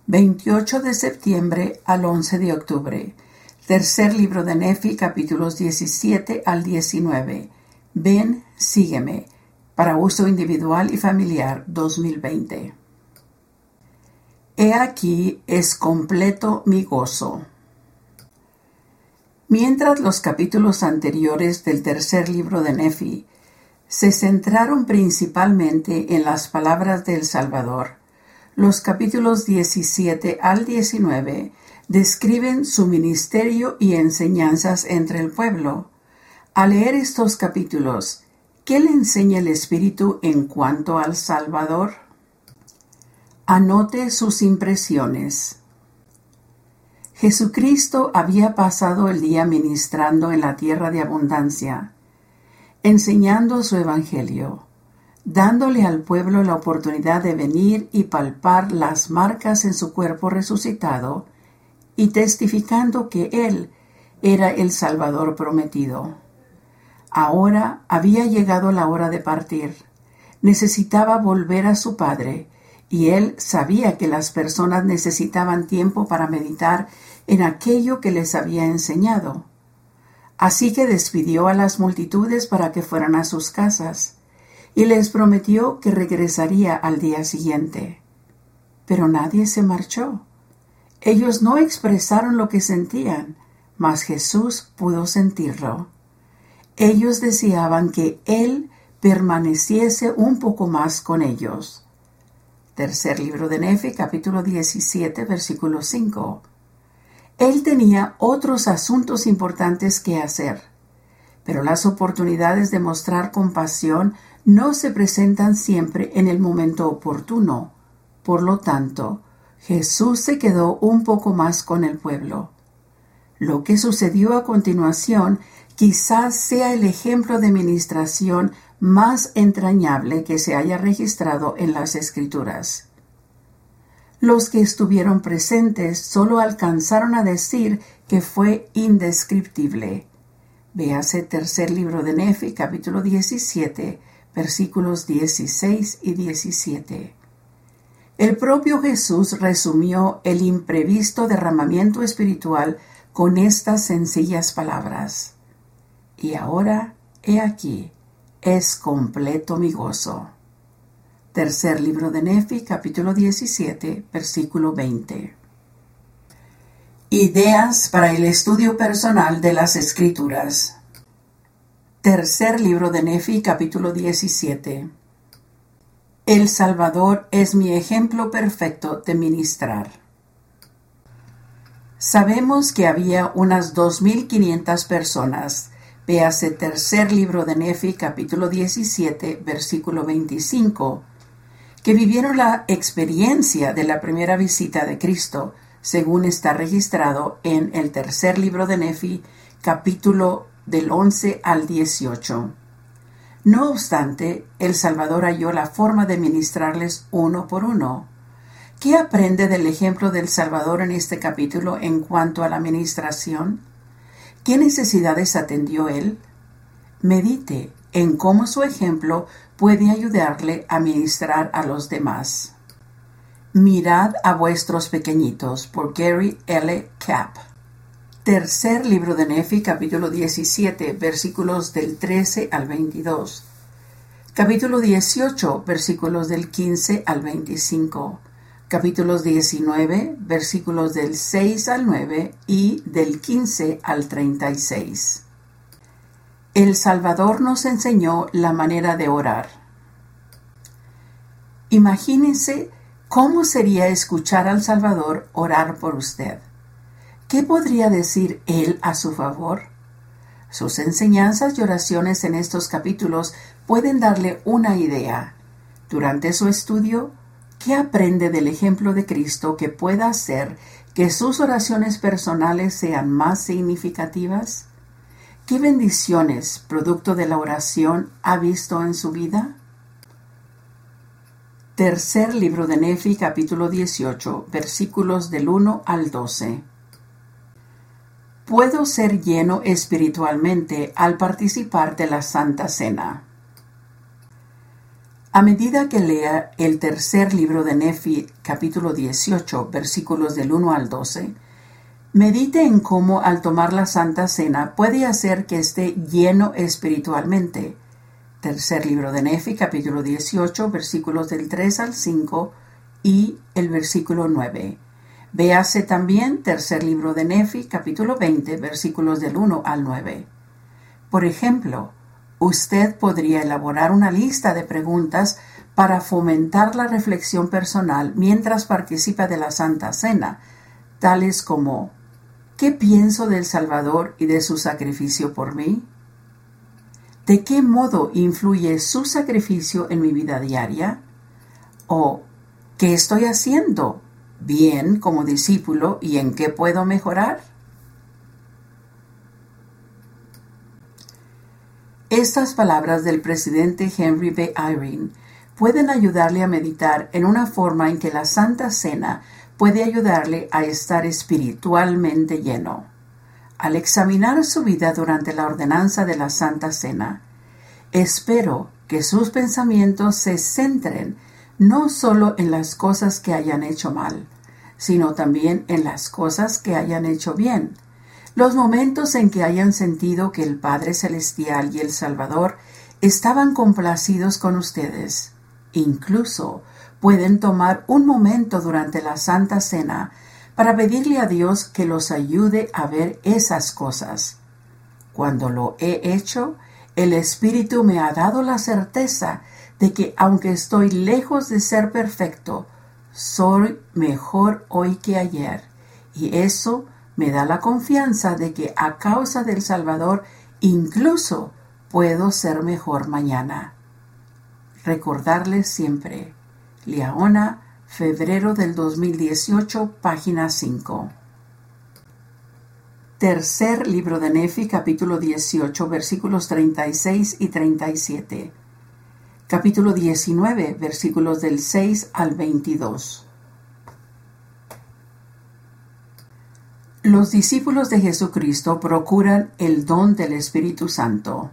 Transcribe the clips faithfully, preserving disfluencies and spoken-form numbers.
veintiocho de septiembre al once de octubre. Tercer libro de Nefi, capítulos diecisiete al diecinueve. Ven, sígueme. Para uso individual y familiar dos mil veinte. He aquí es completo mi gozo. Mientras los capítulos anteriores del tercer libro de Nefi se centraron principalmente en las palabras del Salvador, los capítulos diecisiete al diecinueve describen su ministerio y enseñanzas entre el pueblo. Al leer estos capítulos, ¿qué le enseña el Espíritu en cuanto al Salvador? Anote sus impresiones. Jesucristo había pasado el día ministrando en la tierra de abundancia, enseñando su evangelio, dándole al pueblo la oportunidad de venir y palpar las marcas en su cuerpo resucitado y testificando que Él era el Salvador prometido. Ahora había llegado la hora de partir. Necesitaba volver a su Padre, y Él sabía que las personas necesitaban tiempo para meditar en aquello que les había enseñado. Así que despidió a las multitudes para que fueran a sus casas, y les prometió que regresaría al día siguiente. Pero nadie se marchó. Ellos no expresaron lo que sentían, mas Jesús pudo sentirlo. Ellos deseaban que Él permaneciese un poco más con ellos. Tercer libro de Nefi, capítulo diecisiete, versículo cinco. Él tenía otros asuntos importantes que hacer, pero las oportunidades de mostrar compasión no se presentan siempre en el momento oportuno. Por lo tanto, Jesús se quedó un poco más con el pueblo. Lo que sucedió a continuación quizás sea el ejemplo de ministración más entrañable que se haya registrado en las Escrituras. Los que estuvieron presentes solo alcanzaron a decir que fue indescriptible. Véase tercer libro de Nefi, capítulo diecisiete, versículos dieciséis y diecisiete. El propio Jesús resumió el imprevisto derramamiento espiritual con estas sencillas palabras. Y ahora, he aquí, es completo mi gozo. Tercer libro de Nefi, capítulo diecisiete, versículo veinte. Ideas para el estudio personal de las Escrituras. Tercer libro de Nefi, capítulo diecisiete. El Salvador es mi ejemplo perfecto de ministrar. Sabemos que había unas dos mil quinientas personas. Véase tercer libro de Nefi, capítulo diecisiete, versículo veinticinco, que vivieron la experiencia de la primera visita de Cristo, según está registrado en el tercer libro de Nefi, capítulo del once al dieciocho. No obstante, el Salvador halló la forma de ministrarles uno por uno. ¿Qué aprende del ejemplo del Salvador en este capítulo en cuanto a la ministración? ¿Qué necesidades atendió él? Medite en cómo su ejemplo puede ayudarle a ministrar a los demás. Mirad a vuestros pequeñitos, por Gary L. Capp. Tercer libro de Nefi, capítulo diecisiete, versículos del trece al veintidós. Capítulo dieciocho, versículos del quince al veinticinco. Capítulos diecinueve, versículos del seis al nueve y del quince al treinta y seis. El Salvador nos enseñó la manera de orar. Imagínense cómo sería escuchar al Salvador orar por usted. ¿Qué podría decir Él a su favor? Sus enseñanzas y oraciones en estos capítulos pueden darle una idea. Durante su estudio, ¿qué aprende del ejemplo de Cristo que pueda hacer que sus oraciones personales sean más significativas? ¿Qué bendiciones, producto de la oración, ha visto en su vida? Tercer libro de Nefi, capítulo dieciocho, versículos del uno al doce. Puedo ser lleno espiritualmente al participar de la Santa Cena. A medida que lea el tercer libro de Nefi, capítulo dieciocho, versículos del uno al doce, medite en cómo al tomar la Santa Cena puede hacer que esté lleno espiritualmente. Tercer libro de Nefi, capítulo dieciocho, versículos del tres al cinco y el versículo nueve. Véase también tercer libro de Nefi, capítulo veinte, versículos del uno al nueve. Por ejemplo, usted podría elaborar una lista de preguntas para fomentar la reflexión personal mientras participa de la Santa Cena, tales como: ¿qué pienso del Salvador y de su sacrificio por mí? ¿De qué modo influye su sacrificio en mi vida diaria? ¿O qué estoy haciendo bien como discípulo y en qué puedo mejorar? Estas palabras del presidente Henry B. Eyring pueden ayudarle a meditar en una forma en que la Santa Cena puede ayudarle a estar espiritualmente lleno. Al examinar su vida durante la ordenanza de la Santa Cena, espero que sus pensamientos se centren no solo en las cosas que hayan hecho mal, sino también en las cosas que hayan hecho bien. Los momentos en que hayan sentido que el Padre Celestial y el Salvador estaban complacidos con ustedes. Incluso pueden tomar un momento durante la Santa Cena para pedirle a Dios que los ayude a ver esas cosas. Cuando lo he hecho, el Espíritu me ha dado la certeza de que aunque estoy lejos de ser perfecto, soy mejor hoy que ayer, y eso me da la confianza de que a causa del Salvador incluso puedo ser mejor mañana. Recordarles siempre. Liahona, febrero del dos mil dieciocho, página cinco. Tercer libro de Nefi, capítulo dieciocho, versículos treinta y seis y treinta y siete. Capítulo diecinueve, versículos del seis al veintidós. Los discípulos de Jesucristo procuran el don del Espíritu Santo.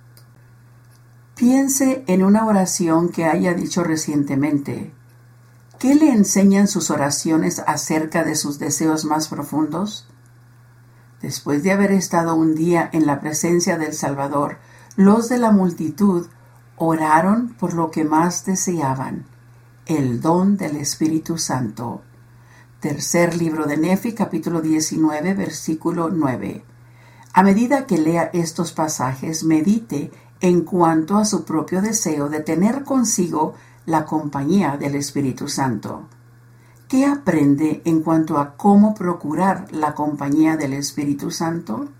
Piense en una oración que haya dicho recientemente. ¿Qué le enseñan sus oraciones acerca de sus deseos más profundos? Después de haber estado un día en la presencia del Salvador, los de la multitud oraron por lo que más deseaban, el don del Espíritu Santo. Tercer libro de Nefi, capítulo diecinueve, versículo nueve. A medida que lea estos pasajes, medite en cuanto a su propio deseo de tener consigo la compañía del Espíritu Santo. ¿Qué aprende en cuanto a cómo procurar la compañía del Espíritu Santo?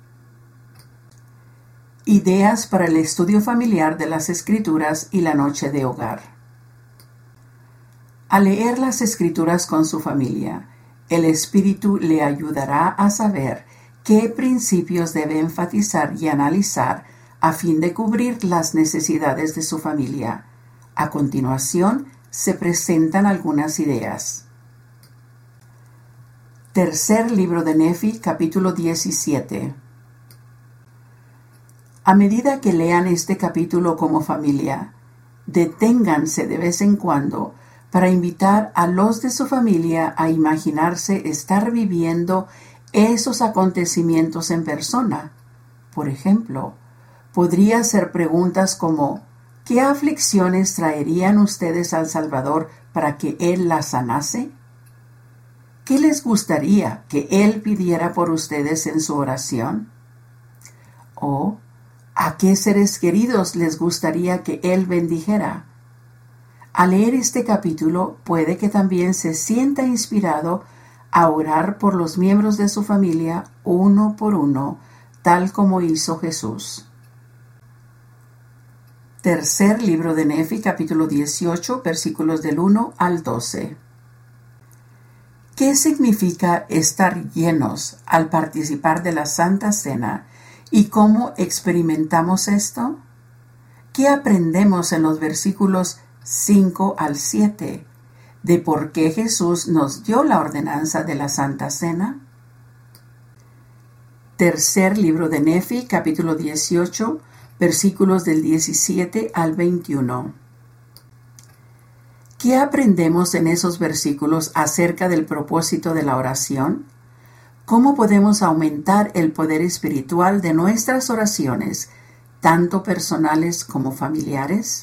Ideas para el estudio familiar de las Escrituras y la noche de hogar. Al leer las Escrituras con su familia, el Espíritu le ayudará a saber qué principios debe enfatizar y analizar a fin de cubrir las necesidades de su familia. A continuación, se presentan algunas ideas. Tercer libro de Nefi, capítulo diecisiete. A medida que lean este capítulo como familia, deténganse de vez en cuando para invitar a los de su familia a imaginarse estar viviendo esos acontecimientos en persona. Por ejemplo, podría hacer preguntas como: ¿qué aflicciones traerían ustedes al Salvador para que Él las sanase? ¿Qué les gustaría que Él pidiera por ustedes en su oración? ¿O a qué seres queridos les gustaría que Él bendijera? Al leer este capítulo, puede que también se sienta inspirado a orar por los miembros de su familia uno por uno, tal como hizo Jesús. Tercer libro de Nefi, capítulo dieciocho, versículos del uno al doce. ¿Qué significa estar llenos al participar de la Santa Cena y cómo experimentamos esto? ¿Qué aprendemos en los versículos cinco al siete de por qué Jesús nos dio la ordenanza de la Santa Cena? Tercer libro de Nefi, capítulo dieciocho, versículos del diecisiete al veintiuno. ¿Qué aprendemos en esos versículos acerca del propósito de la oración? ¿Cómo podemos aumentar el poder espiritual de nuestras oraciones, tanto personales como familiares?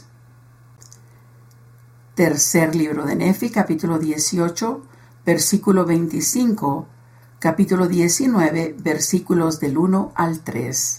Tercer libro de Nefi, capítulo dieciocho, versículo veinticinco, capítulo diecinueve, versículos del uno al tres.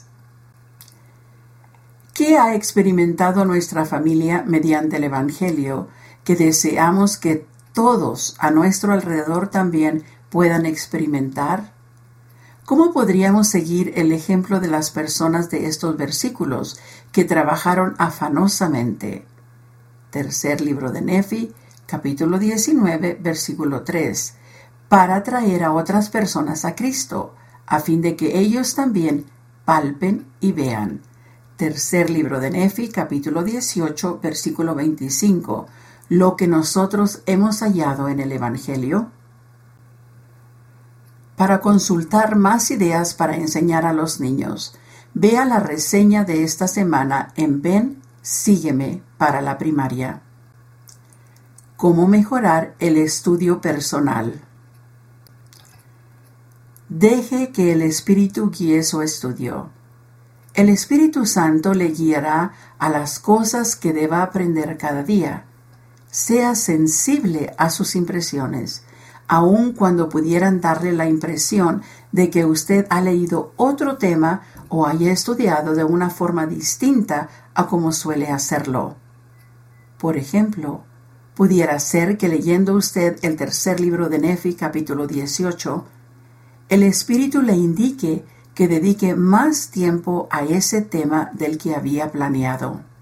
¿Qué ha experimentado nuestra familia mediante el Evangelio que deseamos que todos a nuestro alrededor también puedan experimentar? ¿Cómo podríamos seguir el ejemplo de las personas de estos versículos que trabajaron afanosamente? Tercer libro de Nefi, capítulo diecinueve, versículo tres, para traer a otras personas a Cristo, a fin de que ellos también palpen y vean. Tercer libro de Nefi, capítulo dieciocho, versículo veinticinco, lo que nosotros hemos hallado en el Evangelio. Para consultar más ideas para enseñar a los niños, vea la reseña de esta semana en Ven, Sígueme para la primaria. ¿Cómo mejorar el estudio personal? Deje que el Espíritu guíe su estudio. El Espíritu Santo le guiará a las cosas que deba aprender cada día. Sea sensible a sus impresiones, aun cuando pudieran darle la impresión de que usted ha leído otro tema o haya estudiado de una forma distinta a como suele hacerlo. Por ejemplo, pudiera ser que leyendo usted el tercer libro de Nefi, capítulo dieciocho, el Espíritu le indique que dedique más tiempo a ese tema del que había planeado.